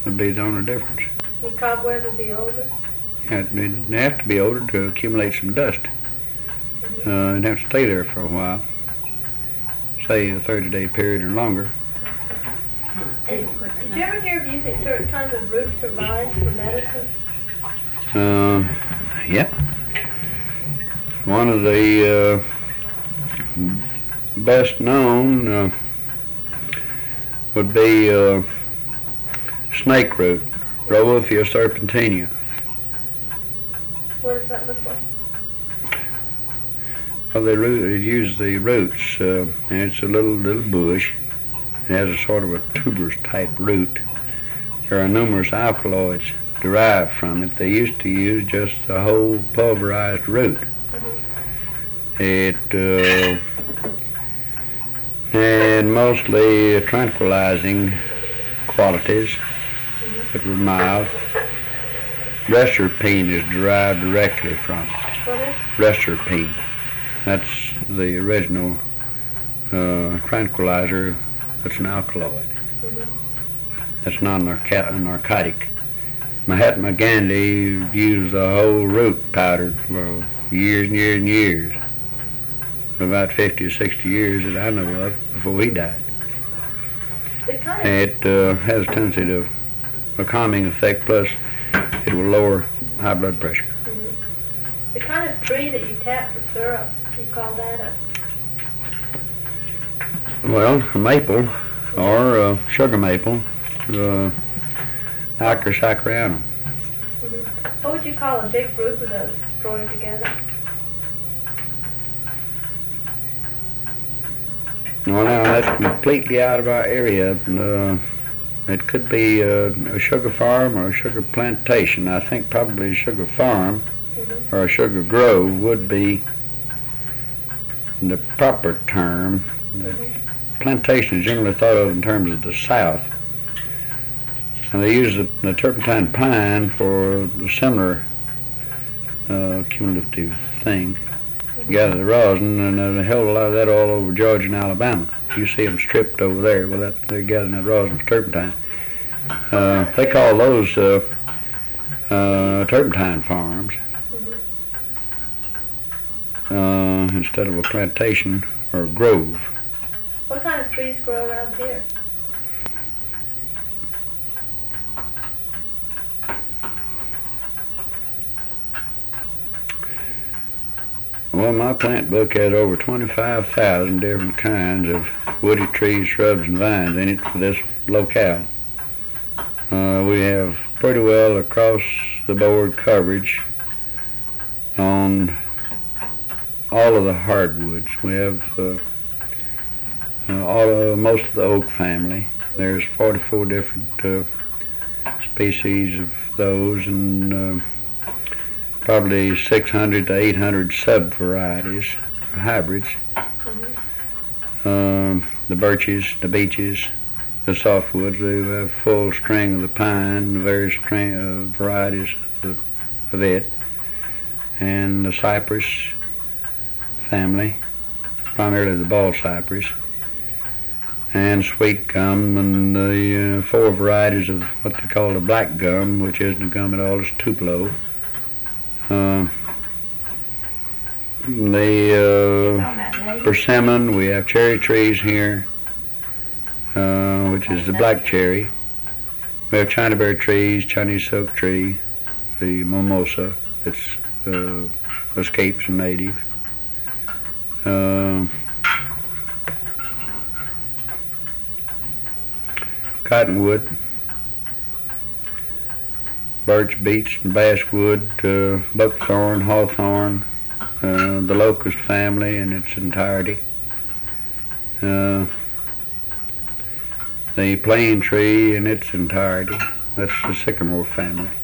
would be the only difference. The cobweb would be older? Yeah, it'd have to be older to accumulate some dust. It'd have to stay there for a while, say a 30-day period or longer. And did you ever hear of using certain kinds of roots or vines for medicine? Yeah. One of the best known would be snake root, Rauwolfia serpentina. What does that look like? Well, they use the roots, and it's a little bush. It has a sort of a tuberous type root. There are numerous alkaloids derived from it. They used to use just the whole pulverized root. It had mostly tranquilizing qualities that were mild. Reserpine is derived directly from it. What is? Reserpine. That's the original tranquilizer. That's an alkaloid. That's non-narcotic. Mahatma Gandhi used the whole root powder for years and years and years. For about 50 or 60 years that I know of before he died. It has a tendency to a calming effect, plus it will lower high blood pressure. The kind of tree that you tap for syrup, you call that Well, a maple or a sugar maple, Icor saccharianum. What would you call a big group of those growing together? Well, now that's completely out of our area. It could be a sugar farm or a sugar plantation. I think probably a sugar farm or a sugar grove would be the proper term. The plantation is generally thought of in terms of the South. And they use the turpentine pine for a similar cumulative thing. Gather the rosin, and there's a hell of a lot of that all over Georgia and Alabama. You see them stripped over there. Well, they're gathering that rosin for turpentine. They call those turpentine farms instead of a plantation or a grove. What kind of trees grow around here? Well, my plant book has over 25,000 different kinds of woody trees, shrubs, and vines in it for this locale. We have pretty well across the board coverage on all of the hardwoods. We have most of the oak family. There's 44 different species of those, and probably 600 to 800 sub-varieties, hybrids. The birches, the beeches, the softwoods, they have a full string of the pine, the various varieties of it, and the cypress family, primarily the ball cypress, and sweet gum, and the 4 varieties of what they call the black gum, which isn't a gum at all, it's tupelo. The persimmon, we have cherry trees here, which is the black cherry. We have Chinaberry trees, Chinese silk tree, the mimosa, that's escapes from native. Cottonwood, birch, beech, and basswood, buckthorn, hawthorn, the locust family in its entirety, the plane tree in its entirety. That's the sycamore family.